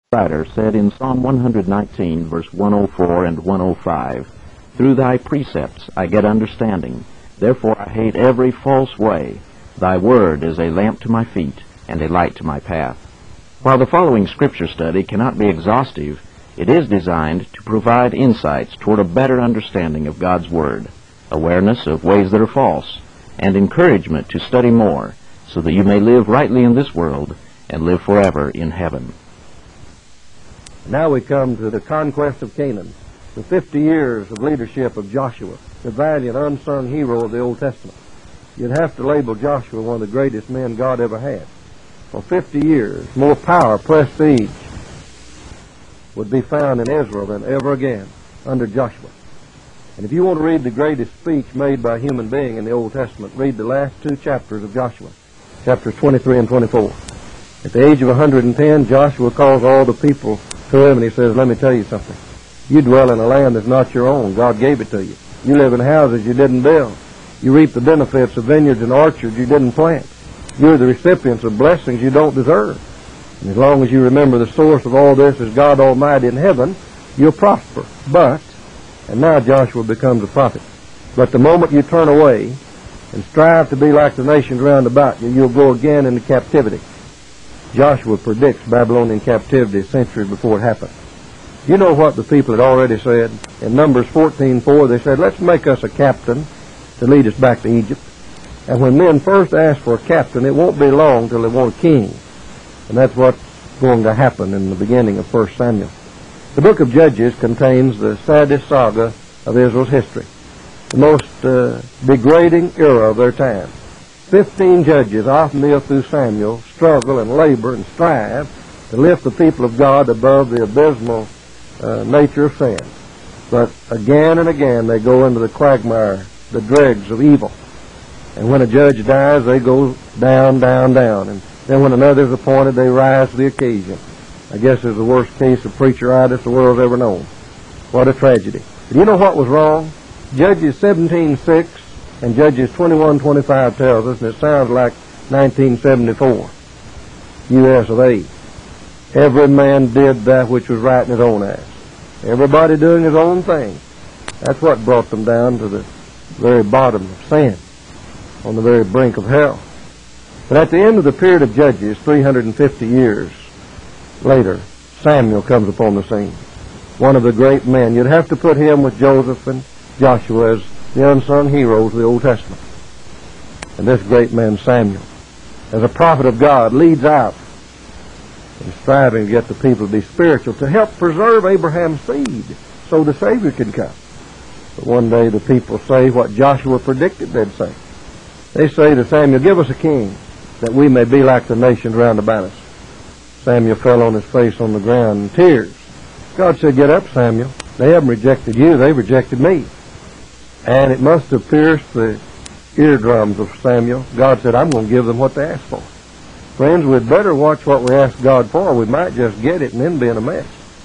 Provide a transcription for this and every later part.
writer said in Psalm 119, verse 104 and 105, "Through thy precepts I get understanding. Therefore I hate every false way. Thy word is a lamp to my feet and a light to my path." While the following scripture study cannot be exhaustive, it is designed to provide insights toward a better understanding of God's Word, awareness of ways that are false, and encouragement to study more so that you may live rightly in this world and live forever in heaven. Now we come to the conquest of Canaan, the 50 years of leadership of Joshua, the valiant, unsung hero of the Old Testament. You'd have to label Joshua one of the greatest men God ever had. For 50 years, more power, prestige would be found in Israel than ever again under Joshua. And if you want to read the greatest speech made by a human being in the Old Testament, read the last 2 chapters of Joshua, chapters 23 and 24. At the age of 110, Joshua calls all the people to him and he says, "Let me tell you something. You dwell in a land that's not your own. God gave it to you. You live in houses you didn't build. You reap the benefits of vineyards and orchards you didn't plant. You're the recipients of blessings you don't deserve. And as long as you remember the source of all this is God Almighty in heaven, you'll prosper. But," and now Joshua becomes a prophet, "but the moment you turn away and strive to be like the nations round about you, you'll go again into captivity." Joshua predicts Babylonian captivity centuries before it happened. You know what the people had already said? In Numbers 14:4, they said, "Let's make us a captain to lead us back to Egypt." And when men first ask for a captain, it won't be long till they want a king. And that's what's going to happen in the beginning of 1 Samuel. The book of Judges contains the saddest saga of Israel's history, the most degrading era of their time. 15 judges, Othniel through Samuel, struggle and labor and strive to lift the people of God above the abysmal nature of sin. But again and again they go into the quagmire, the dregs of evil. And when a judge dies, they go down, down, down. And then when another is appointed, they rise to the occasion. I guess it's the worst case of preacheritis the world's ever known. What a tragedy. But you know what was wrong? Judges 17:6 and Judges 21:25 tells us, and it sounds like 1974, U.S. of A. Every man did that which was right in his own eyes. Everybody doing his own thing. That's what brought them down to the very bottom of sin, on the very brink of hell. But at the end of the period of Judges, 350 years later, Samuel comes upon the scene. One of the great men. You'd have to put him with Joseph and Joshua as the unsung heroes of the Old Testament. And this great man, Samuel, as a prophet of God, leads out in striving to get the people to be spiritual, to help preserve Abraham's seed so the Savior can come. But one day the people say what Joshua predicted they'd say. They say to Samuel, "Give us a king, that we may be like the nations round about us." Samuel fell on his face on the ground in tears. God said, "Get up, Samuel. They haven't rejected you, they've rejected me." And it must have pierced the eardrums of Samuel. God said, "I'm going to give them what they asked for." Friends, we'd better watch what we ask God for. We might just get it and then be in a mess.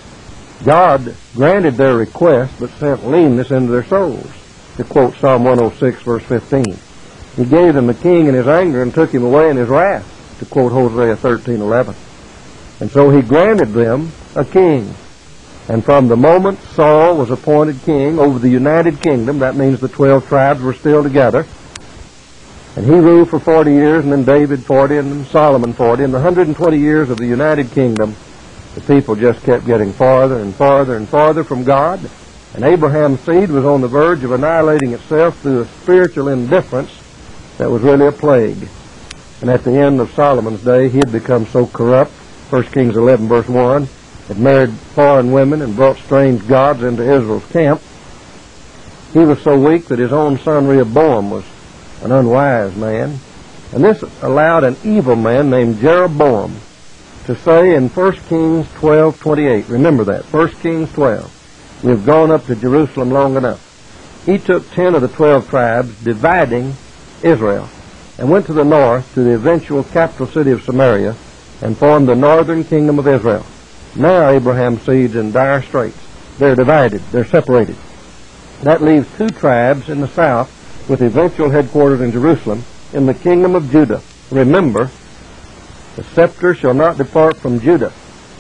God granted their request, but sent leanness into their souls, to quote Psalm 106, verse 15. He gave them a king in his anger and took him away in his wrath, to quote Hosea 13:11. And so he granted them a king. And from the moment Saul was appointed king over the United Kingdom, that means the 12 tribes were still together, and he ruled for 40 years, and then David 40, and then Solomon 40, and the 120 years of the United Kingdom, the people just kept getting farther and farther and farther from God, and Abraham's seed was on the verge of annihilating itself through a spiritual indifference that was really a plague. And at the end of Solomon's day, he had become so corrupt, 1 Kings 11, verse 1, had married foreign women and brought strange gods into Israel's camp. He was so weak that his own son Rehoboam was an unwise man. And this allowed an evil man named Jeroboam to say in 1 Kings 12:28, remember that, 1 Kings 12, "We've gone up to Jerusalem long enough." He took 10 of the 12 tribes, dividing Israel, and went to the north to the eventual capital city of Samaria and formed the northern kingdom of Israel. Now Abraham's seed's in dire straits. They're divided. They're separated. That leaves 2 tribes in the south with eventual headquarters in Jerusalem in the kingdom of Judah. Remember, the scepter shall not depart from Judah.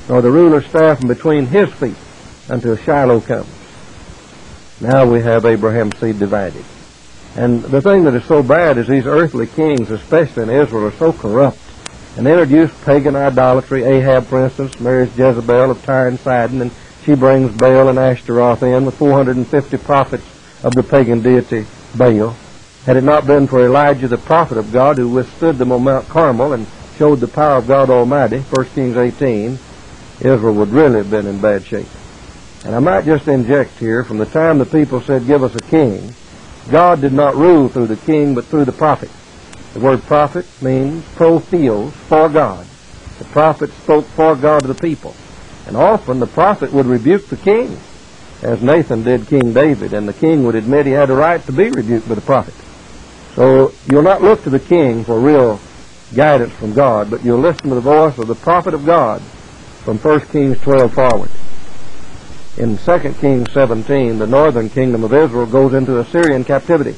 nor the ruler's staff from between his feet, until Shiloh comes. Now we have Abraham's seed divided. And the thing that is so bad is these earthly kings, especially in Israel, are so corrupt. And they introduce pagan idolatry. Ahab, for instance, marries Jezebel of Tyre and Sidon, and she brings Baal and Ashtaroth in with 450 prophets of the pagan deity Baal. Had it not been for Elijah, the prophet of God, who withstood them on Mount Carmel and showed the power of God Almighty, 1 Kings 18, Israel would really have been in bad shape. And I might just inject here, from the time the people said, give us a king, God did not rule through the king, but through the prophet. The word prophet means pro theos, for God. The prophet spoke for God to the people. And often the prophet would rebuke the king, as Nathan did King David, and the king would admit he had a right to be rebuked by the prophet. So you'll not look to the king for real guidance from God, but you'll listen to the voice of the prophet of God from 1 Kings 12 forward. In 2 Kings 17, the northern kingdom of Israel goes into Assyrian captivity.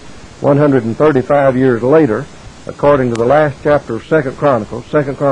135 years later, according to the last chapter of 2 Chronicles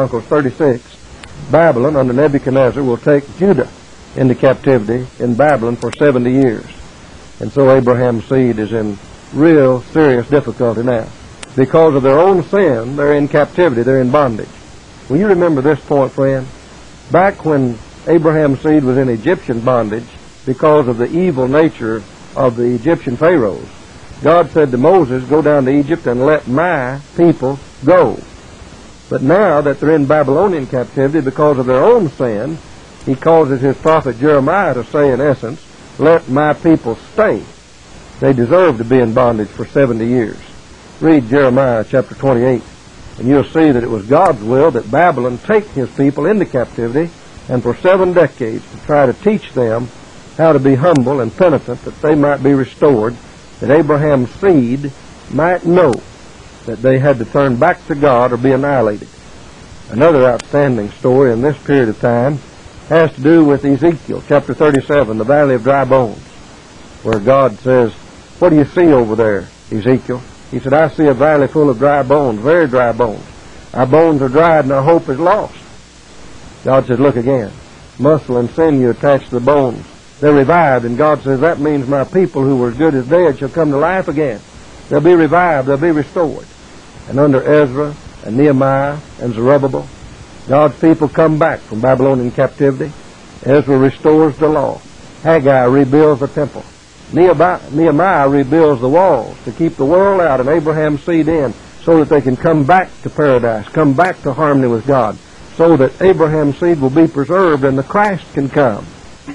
36, Babylon under Nebuchadnezzar will take Judah into captivity in Babylon for 70 years. And so Abraham's seed is in real serious difficulty now. Because of their own sin, they're in captivity, they're in bondage. Will you remember this point, friend? Back when Abraham's seed was in Egyptian bondage, because of the evil nature of the Egyptian pharaohs, God said to Moses, go down to Egypt and let my people go. But now that they're in Babylonian captivity because of their own sin, he causes his prophet Jeremiah to say, in essence, let my people stay. They deserve to be in bondage for 70 years. Read Jeremiah chapter 28, and you'll see that it was God's will that Babylon take his people into captivity, and for 7 decades to try to teach them how to be humble and penitent, that they might be restored, that Abraham's seed might know that they had to turn back to God or be annihilated. Another outstanding story in this period of time has to do with Ezekiel chapter 37, the Valley of Dry Bones, where God says, what do you see over there, Ezekiel? He said, I see a valley full of dry bones, very dry bones. Our bones are dried and our hope is lost. God says, look again. Muscle and sinew attached to the bones. They're revived, and God says, that means my people who were as good as dead shall come to life again. They'll be revived, they'll be restored. And under Ezra and Nehemiah and Zerubbabel, God's people come back from Babylonian captivity. Ezra restores the law. Haggai rebuilds the temple. Nehemiah rebuilds the walls to keep the world out and Abraham's seed in, so that they can come back to paradise, come back to harmony with God, so that Abraham's seed will be preserved and the Christ can come.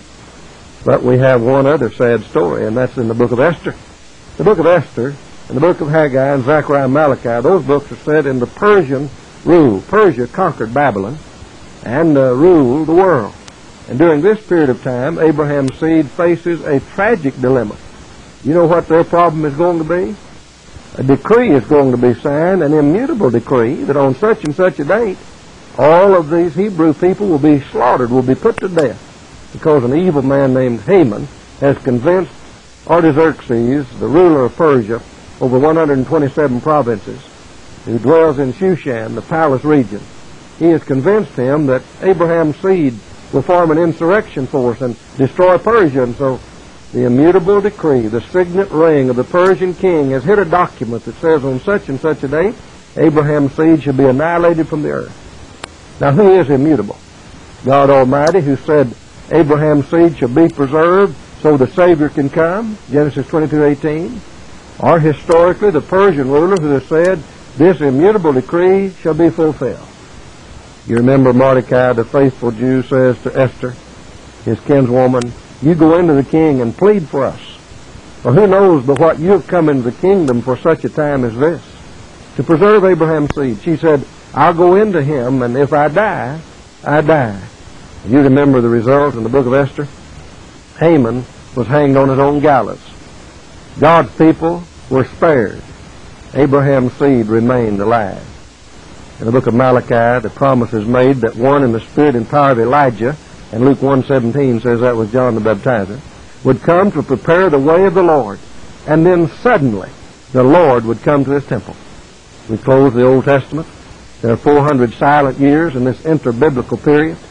But we have one other sad story, and that's in the book of Esther. The book of Esther and the book of Haggai and Zechariah and Malachi, those books are set in the Persian rule. Persia conquered Babylon and ruled the world. And during this period of time, Abraham's seed faces a tragic dilemma. You know what their problem is going to be? A decree is going to be signed, an immutable decree, that on such and such a date, all of these Hebrew people will be slaughtered, will be put to death, because an evil man named Haman has convinced Artaxerxes, the ruler of Persia, over 127 provinces, who dwells in Shushan, the palace region. He has convinced him that Abraham's seed will form an insurrection force and destroy Persia. And so the immutable decree, the signet ring of the Persian king, has hit a document that says on such and such a date, Abraham's seed shall be annihilated from the earth. Now, who is immutable? God Almighty, who said Abraham's seed shall be preserved so the Savior can come, Genesis 22:18, or historically the Persian ruler who has said this immutable decree shall be fulfilled. You remember Mordecai, the faithful Jew, says to Esther, his kinswoman, you go into the king and plead for us. For who knows but what you have come into the kingdom for such a time as this, to preserve Abraham's seed. She said, I'll go into him, and if I die, I die. You remember the result in the book of Esther? Haman was hanged on his own gallows. God's people were spared. Abraham's seed remained alive. In the book of Malachi, the promise is made that one in the spirit and power of Elijah, and Luke 1:17 says that was John the Baptizer, would come to prepare the way of the Lord. And then suddenly, the Lord would come to his temple. We close the Old Testament. There are 400 silent years in this interbiblical period.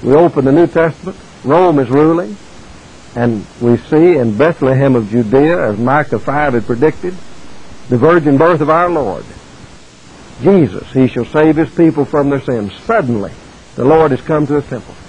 We open the New Testament. Rome is ruling. And we see in Bethlehem of Judea, as Micah 5 had predicted, the virgin birth of our Lord. Jesus, he shall save his people from their sins. Suddenly, the Lord has come to his temple.